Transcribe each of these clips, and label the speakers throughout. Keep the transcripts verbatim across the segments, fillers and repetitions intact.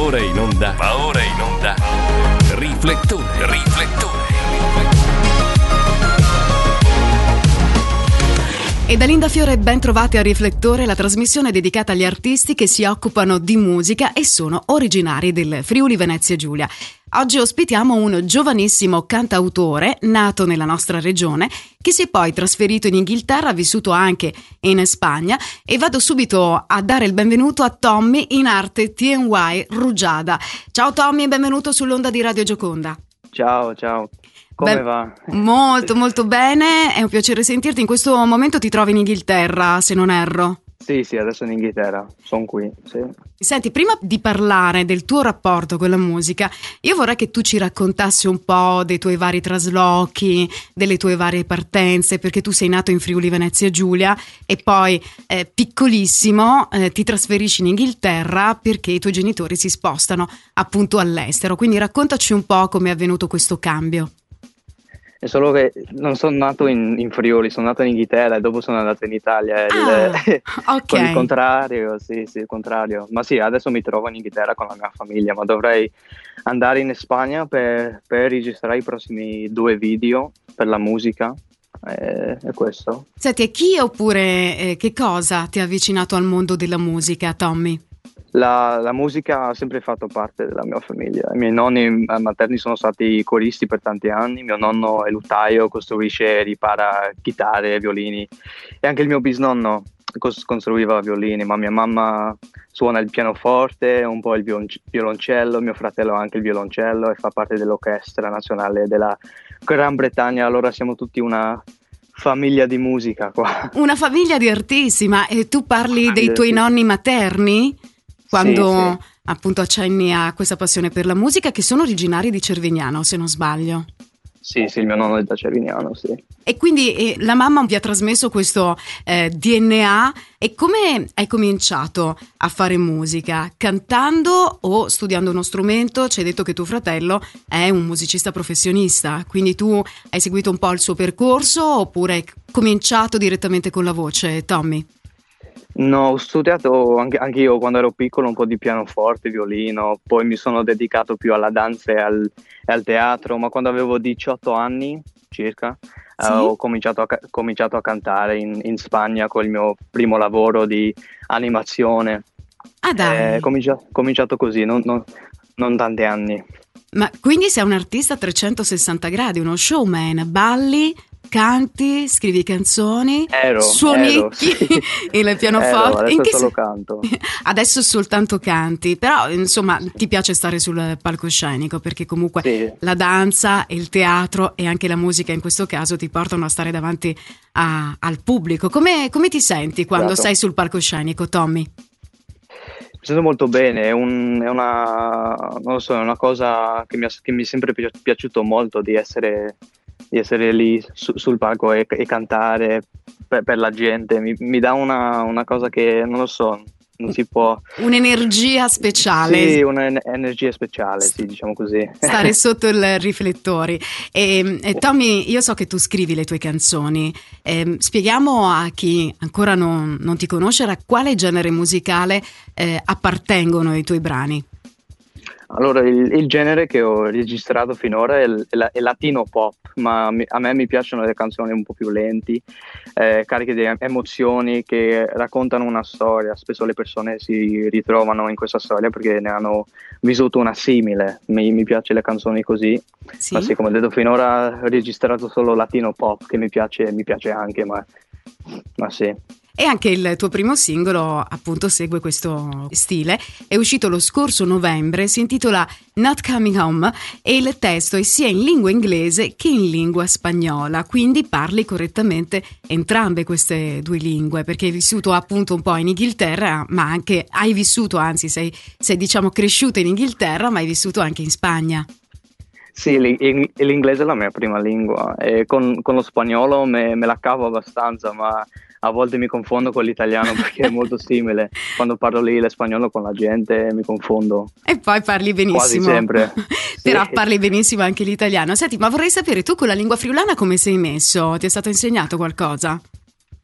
Speaker 1: ora in onda, va ora in onda. Riflettore, riflettore.
Speaker 2: E da Linda Fiore ben trovati a Riflettore, la trasmissione dedicata agli artisti che si occupano di musica e sono originari del Friuli Venezia Giulia. Oggi ospitiamo un giovanissimo cantautore nato nella nostra regione che si è poi trasferito in Inghilterra, ha vissuto anche in Spagna, e vado subito a dare il benvenuto a Tommy, in arte T N Y Rugiada. Ciao Tommy e benvenuto sull'onda di Radio Gioconda.
Speaker 3: Ciao, ciao. Come
Speaker 2: Beh,
Speaker 3: va?
Speaker 2: Molto, molto bene, è un piacere sentirti. In questo momento ti trovi in Inghilterra, se non erro.
Speaker 3: Sì, sì, adesso in Inghilterra, sono qui, sì.
Speaker 2: Senti, prima di parlare del tuo rapporto con la musica, io vorrei che tu ci raccontassi un po' dei tuoi vari traslochi, delle tue varie partenze, perché tu sei nato in Friuli Venezia Giulia e poi eh, piccolissimo eh, ti trasferisci in Inghilterra perché i tuoi genitori si spostano appunto all'estero. Quindi raccontaci un po' come è avvenuto questo cambio.
Speaker 3: È solo che non sono nato in, in Friuli, sono nato in Inghilterra e dopo sono andato in Italia.
Speaker 2: Ah,
Speaker 3: il,
Speaker 2: ok.
Speaker 3: Con il contrario, sì, sì, il contrario. Ma sì, adesso mi trovo in Inghilterra con la mia famiglia, ma dovrei andare in Spagna per, per registrare i prossimi due video per la musica. È, è questo.
Speaker 2: Senti, e chi oppure eh, che cosa ti ha avvicinato al mondo della musica, Tommy?
Speaker 3: La, la musica ha sempre fatto parte della mia famiglia. I miei nonni materni sono stati coristi per tanti anni, mio nonno è lutaio, costruisce e ripara chitarre e violini, e anche il mio bisnonno costruiva violini, ma mia mamma suona il pianoforte, un po' il violoncello, mio fratello ha anche il violoncello e fa parte dell'orchestra nazionale della Gran Bretagna. Allora siamo tutti una famiglia di musica qua. Una
Speaker 2: famiglia di artisti, ma eh, tu parli dei tuoi nonni materni? Quando
Speaker 3: sì, sì.
Speaker 2: appunto accenni a questa passione per la musica, che sono originari di Cervignano, se non sbaglio.
Speaker 3: Sì, sì, il mio nonno è da Cervignano, sì.
Speaker 2: E quindi eh, la mamma vi ha trasmesso questo eh, D N A. E come hai cominciato a fare musica? Cantando o studiando uno strumento? Ci hai detto che tuo fratello è un musicista professionista, quindi tu hai seguito un po' il suo percorso oppure hai cominciato direttamente con la voce, Tommy?
Speaker 3: No, ho studiato anche, anche io quando ero piccolo un po' di pianoforte, violino, poi mi sono dedicato più alla danza e al, e al teatro, ma quando avevo diciotto anni circa
Speaker 2: sì?
Speaker 3: eh, ho cominciato a, cominciato a cantare in, in Spagna con il mio primo lavoro di animazione.
Speaker 2: Ah dai!
Speaker 3: Ho cominciato, cominciato così, non, non, non tanti anni.
Speaker 2: Ma quindi sei un artista a trecentosessanta gradi, uno showman, balli, canti, scrivi canzoni,
Speaker 3: ero,
Speaker 2: suonicchi
Speaker 3: ero, sì.
Speaker 2: il pianoforte.
Speaker 3: Ero, adesso
Speaker 2: In che
Speaker 3: solo
Speaker 2: se...
Speaker 3: canto.
Speaker 2: Adesso soltanto canti, però insomma ti piace stare sul palcoscenico perché comunque
Speaker 3: sì.
Speaker 2: La danza, il teatro e anche la musica in questo caso ti portano a stare davanti a, al pubblico. Come, come ti senti quando
Speaker 3: Esatto.
Speaker 2: sei sul palcoscenico, Tommy?
Speaker 3: Mi sento molto bene, è, un, è una non lo so, è una cosa che mi, che mi è sempre pi- piaciuto molto di essere, di essere lì su, sul palco e, e cantare per, per la gente. Mi, mi dà una, una cosa che non lo so, non si può.
Speaker 2: Un'energia speciale.
Speaker 3: Sì, un'energia speciale, sì, diciamo così.
Speaker 2: Stare sotto i riflettori. E, e Tommy, io so che tu scrivi le tue canzoni. E, spieghiamo a chi ancora non, non ti conosce a quale genere musicale eh, appartengono i tuoi brani.
Speaker 3: Allora, il, il genere che ho registrato finora è, il, è, la, è latino pop, ma mi, a me mi piacciono le canzoni un po' più lenti, eh, cariche di emozioni, che raccontano una storia. Spesso le persone si ritrovano in questa storia perché ne hanno vissuto una simile. Mi, mi piacciono le canzoni così,
Speaker 2: sì?
Speaker 3: Ma sì, come ho detto finora ho registrato solo latino pop, che mi piace, mi piace anche, ma, ma sì.
Speaker 2: E anche il tuo primo singolo appunto segue questo stile, è uscito lo scorso novembre, si intitola Not Coming Home e il testo è sia in lingua inglese che in lingua spagnola, quindi parli correttamente entrambe queste due lingue perché hai vissuto appunto un po' in Inghilterra, ma anche hai vissuto, anzi sei, sei diciamo cresciuto in Inghilterra, ma hai vissuto anche in Spagna.
Speaker 3: Sì, l'inglese è la mia prima lingua e con, con lo spagnolo me, me la cavo abbastanza, ma a volte mi confondo con l'italiano perché è molto simile. Quando parlo lì lo spagnolo con la gente mi confondo.
Speaker 2: E poi parli benissimo.
Speaker 3: Quasi sempre.
Speaker 2: Però
Speaker 3: sì.
Speaker 2: parli benissimo anche l'italiano. Senti, ma vorrei sapere, tu con la lingua friulana come sei messo? Ti è stato insegnato qualcosa?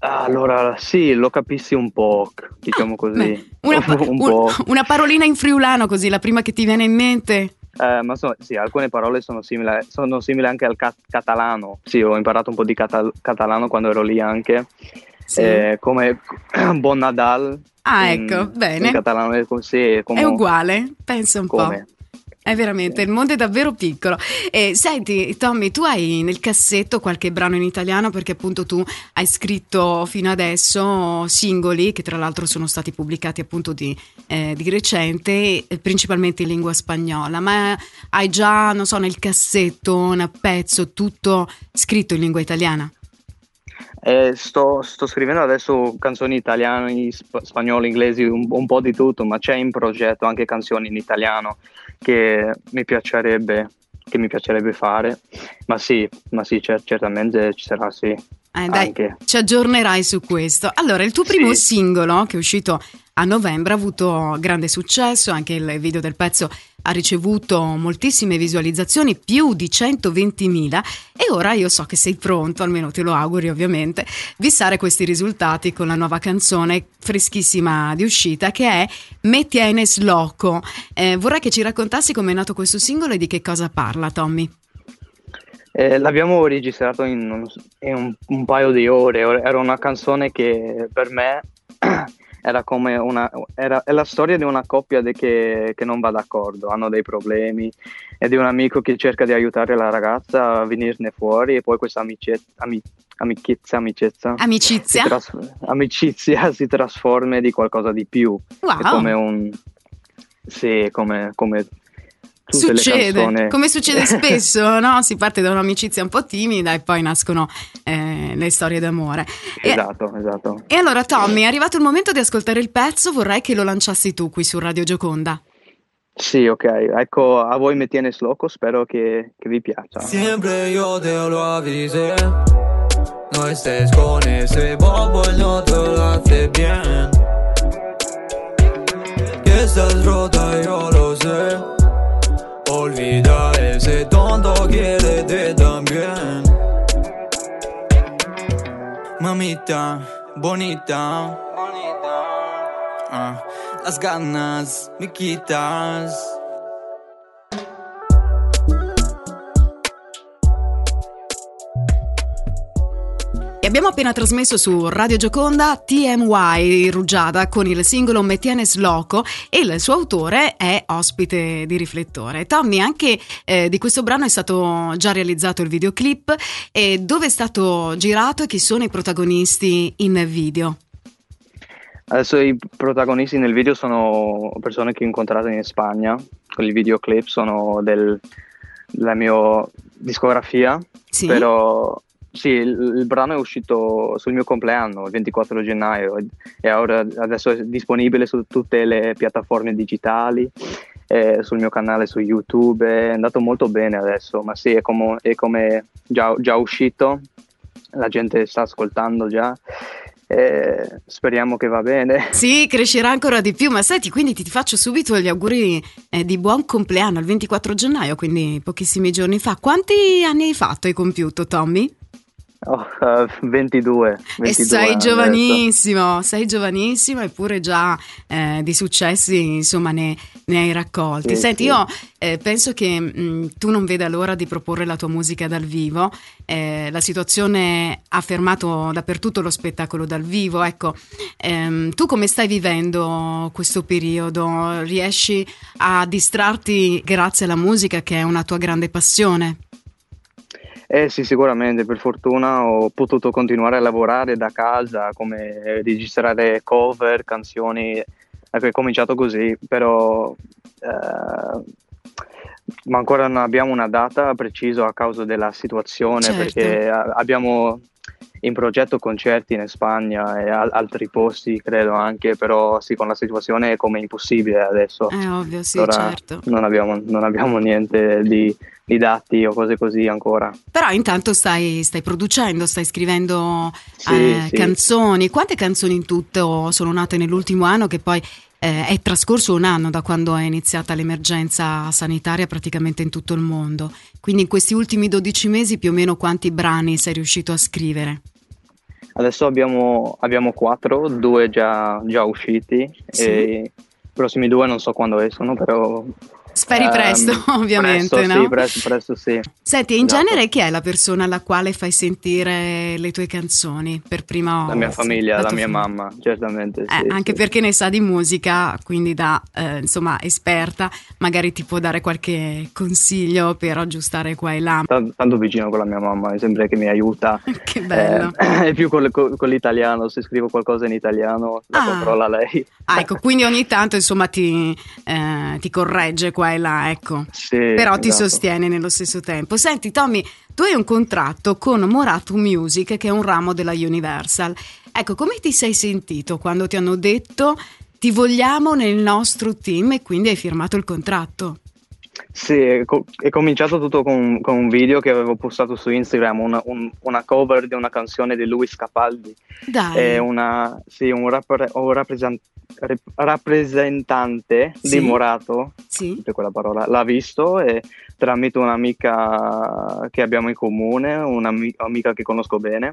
Speaker 3: Allora, sì, lo capissi un po', diciamo così.
Speaker 2: Beh, una, pa-
Speaker 3: un
Speaker 2: un-
Speaker 3: po'.
Speaker 2: una parolina in friulano, così, la prima che ti viene in mente.
Speaker 3: Eh, ma so- sì, alcune parole sono simili, sono simili anche al ca- catalano. Sì, ho imparato un po' di cata- catalano quando ero lì anche.
Speaker 2: Sì.
Speaker 3: Eh, come Bon Nadal.
Speaker 2: Ah,
Speaker 3: in,
Speaker 2: ecco, bene.
Speaker 3: In catalano è così. Come,
Speaker 2: È uguale, pensa un
Speaker 3: come.
Speaker 2: po'. È veramente, il mondo è davvero piccolo. E senti, Tommy, tu hai nel cassetto qualche brano in italiano, perché appunto tu hai scritto fino adesso singoli che tra l'altro sono stati pubblicati appunto di, eh, di recente, eh, principalmente in lingua spagnola, ma hai già, non so, nel cassetto un pezzo tutto scritto in lingua italiana?
Speaker 3: Eh, sto, sto scrivendo adesso canzoni italiane, sp- spagnole, inglesi, un, un po' di tutto, ma c'è in progetto anche canzoni in italiano che mi piacerebbe, che mi piacerebbe fare. Ma sì, ma sì, cer- certamente ci sarà, sì.
Speaker 2: Eh, dai,
Speaker 3: anche.
Speaker 2: ci aggiornerai su questo. Allora, il tuo primo
Speaker 3: Sì.
Speaker 2: singolo, che è uscito a novembre, ha avuto grande successo, anche il video del pezzo ha ricevuto moltissime visualizzazioni, più di centoventimila, e ora io so che sei pronto, almeno te lo auguri ovviamente, vissare questi risultati con la nuova canzone freschissima di uscita, che è Me Tienes Loco. Eh, vorrei che ci raccontassi come è nato questo singolo e di che cosa parla, Tommy.
Speaker 3: Eh, l'abbiamo registrato in, un, in un, un paio di ore. Era una canzone che per me era come una era, è la storia di una coppia de che, che non va d'accordo, hanno dei problemi, e di un amico che cerca di aiutare la ragazza a venirne fuori, e poi questa amicizia, ami, amichezza, amicizia,
Speaker 2: Amicizia?
Speaker 3: Si tras- amicizia si trasforma di qualcosa di più.
Speaker 2: Wow.
Speaker 3: È come un sì, come, come tutte le
Speaker 2: Succede,
Speaker 3: canzoni.
Speaker 2: come succede spesso, no? Si parte da un'amicizia un po' timida e poi nascono eh, le storie d'amore. E-
Speaker 3: Esatto, esatto.
Speaker 2: E allora, Tommy, è arrivato il momento di ascoltare il pezzo, vorrei che lo lanciassi tu qui su Radio Gioconda.
Speaker 3: Sì, ok, ecco, a voi Me Tienes Loco, spero che, che vi piaccia.
Speaker 4: Siempre yo te lo avisé. No estés con ese bobo, no te lo hace bien. Que estás rota, yo lo sé. Olvida ese tonto, quiérete también. Mamita, bonita, bonita. Ah, las ganas me quitas.
Speaker 2: E abbiamo appena trasmesso su Radio Gioconda T M Y Rugiada con il singolo Me Tienes Loco, e il suo autore è ospite di Riflettore. Tommy, anche eh, di questo brano è stato già realizzato il videoclip, e dove è stato girato e chi sono i protagonisti in video?
Speaker 3: Adesso i protagonisti nel video sono persone che ho incontrato in Spagna, con il videoclip sono del, della mia discografia,
Speaker 2: Sì?
Speaker 3: però sì, il, il brano è uscito sul mio compleanno, il ventiquattro gennaio, e, e ora adesso è disponibile su tutte le piattaforme digitali, eh, sul mio canale su YouTube, è andato molto bene adesso, ma sì, è come, è come già, già uscito, la gente sta ascoltando già. Eh, speriamo che va bene.
Speaker 2: Sì, crescerà ancora di più. Ma senti, quindi ti, ti faccio subito gli auguri eh, di buon compleanno il ventiquattro gennaio, quindi pochissimi giorni fa. Quanti anni hai fatto, hai compiuto, Tommy?
Speaker 3: Oh, uh, ventidue, ventidue
Speaker 2: E sei
Speaker 3: anni
Speaker 2: giovanissimo, adesso. sei giovanissimo, eppure già eh, di successi insomma ne, ne hai raccolti.
Speaker 3: Sì,
Speaker 2: Senti,
Speaker 3: sì.
Speaker 2: io eh, penso che mh, tu non veda l'ora di proporre la tua musica dal vivo. Eh, la situazione ha fermato dappertutto lo spettacolo dal vivo. Ecco, ehm, tu come stai vivendo questo periodo? Riesci a distrarti grazie alla musica, che è una tua grande passione?
Speaker 3: Eh sì, sicuramente, per fortuna ho potuto continuare a lavorare da casa, come registrare cover, canzoni, ecco, è cominciato così, però eh, ma ancora non abbiamo una data precisa a causa della situazione,
Speaker 2: Certo.
Speaker 3: perché a- abbiamo in progetto concerti in Spagna e al- altri posti, credo anche, però sì, con la situazione è come impossibile adesso.
Speaker 2: È ovvio, sì,
Speaker 3: Allora,
Speaker 2: certo.
Speaker 3: non abbiamo, non abbiamo niente di, di dati o cose così ancora.
Speaker 2: Però intanto stai, stai producendo, stai scrivendo
Speaker 3: Sì,
Speaker 2: eh,
Speaker 3: sì.
Speaker 2: canzoni. Quante canzoni in tutto sono nate nell'ultimo anno, che poi eh, è trascorso un anno da quando è iniziata l'emergenza sanitaria praticamente in tutto il mondo? Quindi in questi ultimi dodici mesi più o meno quanti brani sei riuscito a scrivere?
Speaker 3: Adesso abbiamo, abbiamo quattro, due già, già usciti,
Speaker 2: Sì.
Speaker 3: e i prossimi due non so quando escono, però...
Speaker 2: Speri
Speaker 3: ehm,
Speaker 2: presto, ovviamente,
Speaker 3: presto,
Speaker 2: no?
Speaker 3: Sì, presto, presto sì.
Speaker 2: Senti, in
Speaker 3: Esatto.
Speaker 2: genere chi è la persona alla quale fai sentire le tue canzoni per prima?
Speaker 3: La mia famiglia, la
Speaker 2: tua
Speaker 3: mia
Speaker 2: famiglia.
Speaker 3: mamma, certamente,
Speaker 2: Eh,
Speaker 3: sì.
Speaker 2: anche
Speaker 3: sì.
Speaker 2: perché ne sa di musica, quindi da eh, insomma esperta, magari ti può dare qualche consiglio per aggiustare qua e là.
Speaker 3: Tan- Tanto vicino con la mia mamma, è sempre che mi aiuta.
Speaker 2: Che bello.
Speaker 3: Eh, è più con, le- con- con l'italiano, se scrivo qualcosa in italiano la
Speaker 2: Ah.
Speaker 3: controlla lei.
Speaker 2: Ah, ecco, quindi ogni tanto insomma ti, eh, ti corregge qua e là, ecco.
Speaker 3: Sì,
Speaker 2: Però ti
Speaker 3: esatto.
Speaker 2: sostiene nello stesso tempo. Senti Tommy, tu hai un contratto con Morato Music, che è un ramo della Universal. Ecco, come ti sei sentito quando ti hanno detto ti vogliamo nel nostro team e quindi hai firmato il contratto?
Speaker 3: Sì, è, co- è cominciato tutto con, con un video che avevo postato su Instagram, una, un- una cover di una canzone di Luis Capaldi.
Speaker 2: Dai.
Speaker 3: È una, sì, un, rappre- un rappresent- rep- rappresentante
Speaker 2: Sì.
Speaker 3: di Morato,
Speaker 2: Sì.
Speaker 3: sempre quella parola, l'ha visto, e tramite un'amica che abbiamo in comune, un'amica che conosco bene,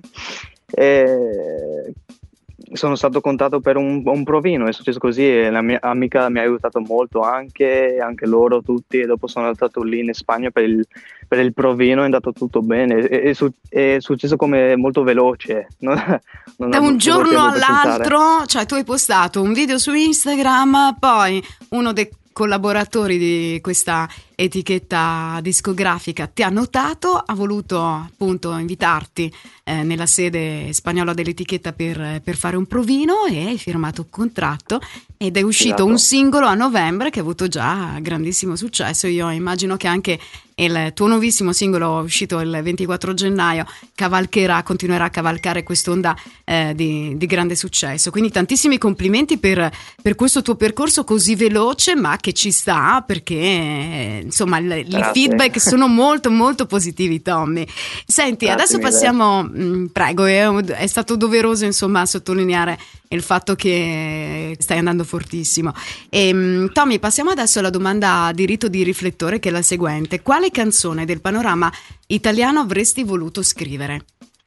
Speaker 3: e sono stato contattato per un, un provino. È successo così e la mia amica mi ha aiutato molto, anche, anche loro tutti, e dopo sono andato lì in Spagna per il, per il provino, è andato tutto bene, è, è, su- è successo come molto veloce, non, non
Speaker 2: Da
Speaker 3: ho-
Speaker 2: un
Speaker 3: non
Speaker 2: giorno
Speaker 3: ho tempo per
Speaker 2: all'altro,
Speaker 3: pensare.
Speaker 2: cioè tu hai postato un video su Instagram, poi uno dei collaboratori di questa etichetta discografica ti ha notato, ha voluto appunto invitarti eh, nella sede spagnola dell'etichetta per, per fare un provino e hai firmato un contratto ed è uscito
Speaker 3: Esatto.
Speaker 2: un singolo a novembre che ha avuto già grandissimo successo. Io immagino che anche il tuo nuovissimo singolo uscito il ventiquattro gennaio cavalcherà, continuerà a cavalcare quest'onda eh, di, di grande successo. Quindi tantissimi complimenti per, per questo tuo percorso così veloce, ma che ci sta, perché eh, insomma il- i
Speaker 3: Grazie.
Speaker 2: feedback sono molto molto positivi, Tommy. Senti,
Speaker 3: Grazie
Speaker 2: adesso
Speaker 3: mille.
Speaker 2: passiamo, mh, prego, è, è stato doveroso insomma sottolineare il fatto che stai andando fortissimo. E, mh, Tommy, passiamo adesso alla domanda a diritto di riflettore, che è la seguente: quale canzone del panorama italiano avresti voluto scrivere?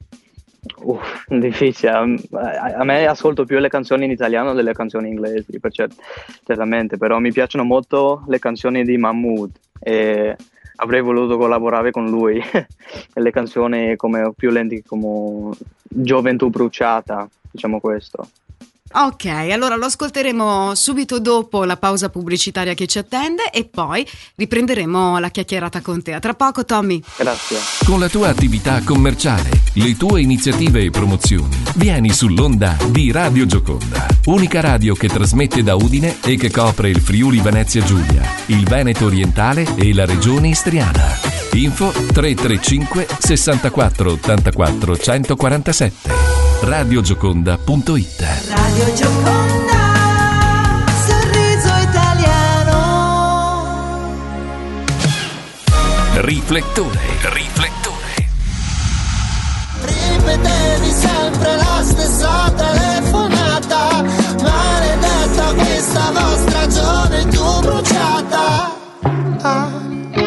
Speaker 3: Uff, difficile. A a me ascolto più le canzoni in italiano delle canzoni inglesi, per cer- certamente, però mi piacciono molto le canzoni di Mahmood e avrei voluto collaborare con lui. Le canzoni come più lenti, come Gioventù bruciata, diciamo questo.
Speaker 2: Ok, allora lo ascolteremo subito dopo la pausa pubblicitaria che ci attende e poi riprenderemo la chiacchierata con te. A tra poco, Tommy.
Speaker 3: Grazie.
Speaker 1: Con la tua attività commerciale, le tue iniziative e promozioni, vieni sull'onda di Radio Gioconda, unica radio che trasmette da Udine e che copre il Friuli Venezia Giulia, il Veneto orientale e la regione istriana. Info tre tre cinque sessantaquattro ottantaquattro centoquarantasette. radiogioconda punto it.
Speaker 5: Radio Gioconda, sorriso italiano.
Speaker 1: Riflettore, riflettore.
Speaker 5: Ripetevi sempre la stessa telefonata, maledetta questa vostra gioventù bruciata. Ah.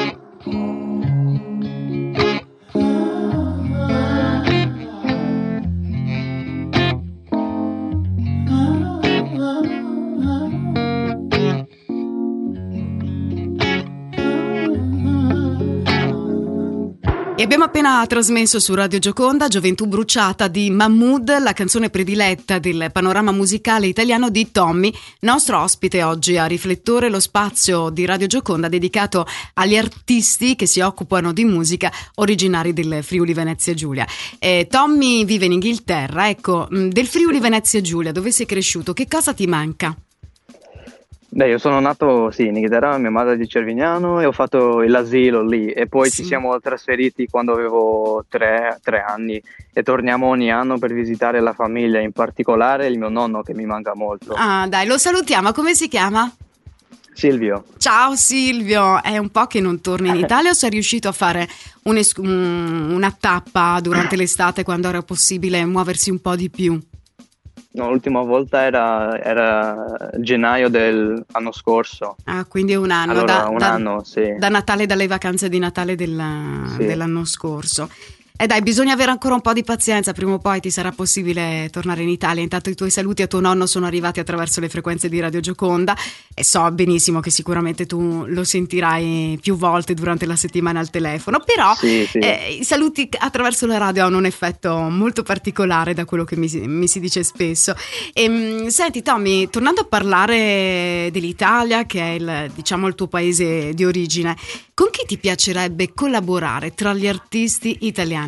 Speaker 2: E abbiamo appena trasmesso su Radio Gioconda Gioventù bruciata di Mahmood, la canzone prediletta del panorama musicale italiano di Tommy, nostro ospite oggi a Riflettore, lo spazio di Radio Gioconda dedicato agli artisti che si occupano di musica originari del Friuli Venezia Giulia. Eh, Tommy vive in Inghilterra, ecco, del Friuli Venezia Giulia, dove sei cresciuto, che cosa ti manca?
Speaker 3: Beh, io sono nato, sì, in Inghilterra, mia madre è di Cervignano, e ho fatto l'asilo lì e poi
Speaker 2: Sì.
Speaker 3: ci siamo trasferiti quando avevo tre, tre anni e torniamo ogni anno per visitare la famiglia, in particolare il mio nonno che mi manca molto.
Speaker 2: Ah, dai, lo salutiamo, come si chiama?
Speaker 3: Silvio.
Speaker 2: Ciao Silvio, è un po' che non torni in Italia o sei riuscito a fare un es- un- una tappa durante l'estate quando era possibile muoversi un po' di più?
Speaker 3: No, l'ultima volta era, era gennaio dell'anno scorso.
Speaker 2: Ah, quindi è un anno,
Speaker 3: Allora,
Speaker 2: da,
Speaker 3: un
Speaker 2: da-
Speaker 3: anno, sì.
Speaker 2: da Natale, dalle vacanze di Natale della-
Speaker 3: Sì.
Speaker 2: dell'anno scorso. E eh dai, bisogna avere ancora un po' di pazienza, prima o poi ti sarà possibile tornare in Italia. Intanto i tuoi saluti a tuo nonno sono arrivati attraverso le frequenze di Radio Gioconda e so benissimo che sicuramente tu lo sentirai più volte durante la settimana al telefono, però
Speaker 3: sì, sì.
Speaker 2: Eh, i saluti attraverso la radio hanno un effetto molto particolare, da quello che mi, mi si dice spesso. E, senti Tommy, tornando a parlare dell'Italia, che è il, diciamo, il tuo paese di origine, con chi ti piacerebbe collaborare tra gli artisti italiani?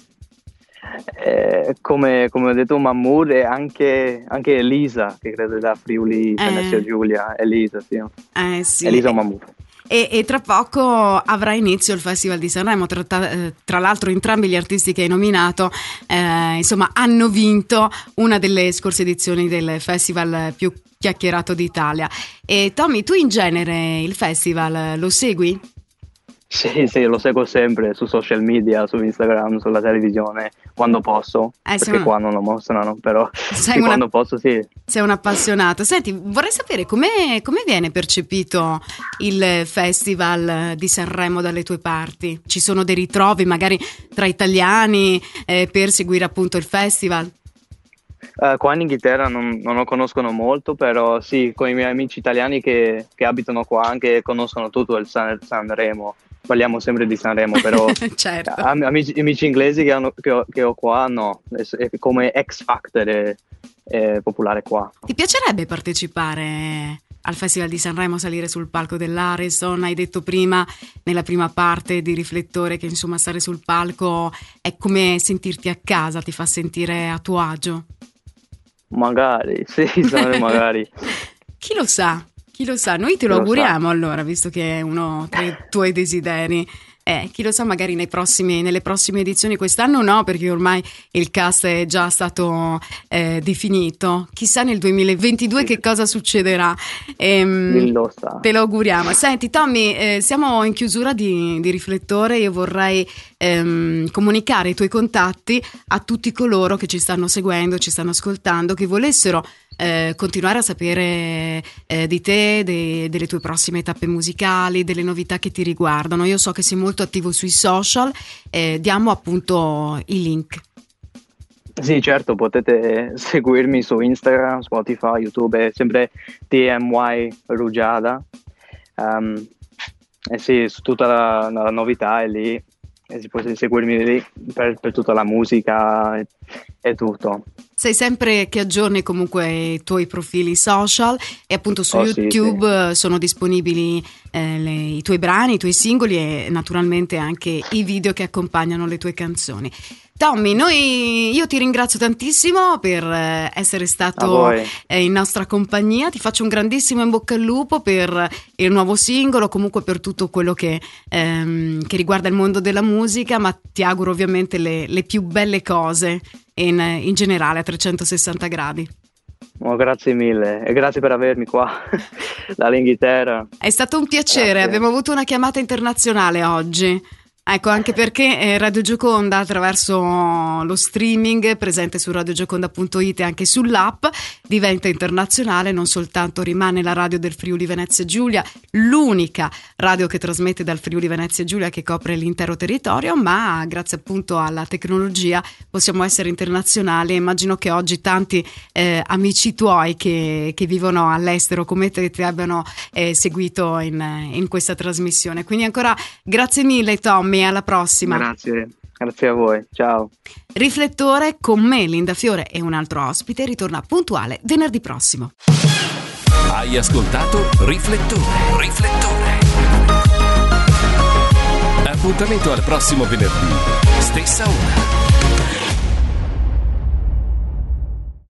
Speaker 3: Eh, come, come ho detto Mahmood e anche, anche Elisa, che credo da Friuli Venezia Giulia. Elisa, sì.
Speaker 2: Eh, sì.
Speaker 3: Elisa o Mahmood.
Speaker 2: E, e tra poco avrà inizio il Festival di Sanremo. Tra, tra l'altro entrambi gli artisti che hai nominato eh, insomma hanno vinto una delle scorse edizioni del festival più chiacchierato d'Italia. E Tommy, tu in genere il festival lo segui?
Speaker 3: Sì, sì, lo seguo sempre su social media, su Instagram, sulla televisione, quando posso,
Speaker 2: eh,
Speaker 3: perché
Speaker 2: una...
Speaker 3: qua non lo mostrano, però sì, una... quando posso sì.
Speaker 2: Sei un appassionato. Senti, vorrei sapere come viene percepito il Festival di Sanremo dalle tue parti? Ci sono dei ritrovi magari tra italiani eh, per seguire appunto il festival?
Speaker 3: Uh, qua in Inghilterra non, non lo conoscono molto, però sì, con i miei amici italiani che, che abitano qua anche conoscono tutto il San, Sanremo. Parliamo sempre di Sanremo, però
Speaker 2: certo.
Speaker 3: amici, amici inglesi che, hanno, che, ho, che ho qua, no, è, è come X Factor è, è popolare qua.
Speaker 2: Ti piacerebbe partecipare al Festival di Sanremo, salire sul palco dell'Ariston? Hai detto prima, nella prima parte di Riflettore, che insomma stare sul palco è come sentirti a casa, ti fa sentire a tuo agio?
Speaker 3: Magari, sì, magari.
Speaker 2: Chi lo sa? Chi lo sa, noi te lo, lo auguriamo sa. Allora, visto che è uno tra i tuoi desideri. Eh, chi lo sa, magari nei prossimi, nelle prossime edizioni, quest'anno no, perché ormai il cast è già stato eh, definito. Chissà nel duemilaventidue sì. che cosa succederà. Ehm,
Speaker 3: lo sa.
Speaker 2: Te lo auguriamo. Senti Tommy, eh, siamo in chiusura di, di Riflettore. Io vorrei ehm, comunicare i tuoi contatti a tutti coloro che ci stanno seguendo, ci stanno ascoltando, che volessero Eh, continuare a sapere eh, di te, de, delle tue prossime tappe musicali, delle novità che ti riguardano. Io so che sei molto attivo sui social, eh, diamo appunto i link.
Speaker 3: Sì, certo, potete seguirmi su Instagram, Spotify, YouTube, è sempre T M Y Rugiada. Um, e sì, su tutta la, la novità è lì, e si può seguirmi lì per, per tutta la musica e, e tutto.
Speaker 2: Sei sempre che aggiorni comunque i tuoi profili social e appunto su
Speaker 3: oh,
Speaker 2: YouTube
Speaker 3: sì, sì.
Speaker 2: sono disponibili eh, le, i tuoi brani, i tuoi singoli e naturalmente anche i video che accompagnano le tue canzoni. Tommy, noi, io ti ringrazio tantissimo per eh, essere stato eh, in nostra compagnia, ti faccio un grandissimo in bocca al lupo per il nuovo singolo, comunque per tutto quello che, ehm, che riguarda il mondo della musica, ma ti auguro ovviamente le, le più belle cose in, in generale a trecentosessanta gradi.
Speaker 3: Oh, grazie mille e grazie per avermi qua dall'Inghilterra.
Speaker 2: È stato un piacere, grazie. Abbiamo avuto una chiamata internazionale oggi. Ecco, anche perché eh, Radio Gioconda, attraverso lo streaming presente su radiogioconda punto it e anche sull'app, diventa internazionale, non soltanto rimane la radio del Friuli Venezia Giulia, l'unica radio che trasmette dal Friuli Venezia Giulia, che copre l'intero territorio, ma grazie appunto alla tecnologia possiamo essere internazionali. Immagino che oggi tanti eh, amici tuoi che, che vivono all'estero come te ti abbiano eh, seguito in, in questa trasmissione. Quindi ancora grazie mille Tommy. Alla prossima.
Speaker 3: Grazie, grazie a voi, ciao.
Speaker 2: Riflettore con me, Linda Fiore e un altro ospite ritorna puntuale venerdì prossimo.
Speaker 1: Hai ascoltato Riflettore. Riflettore. Appuntamento al prossimo venerdì, stessa ora.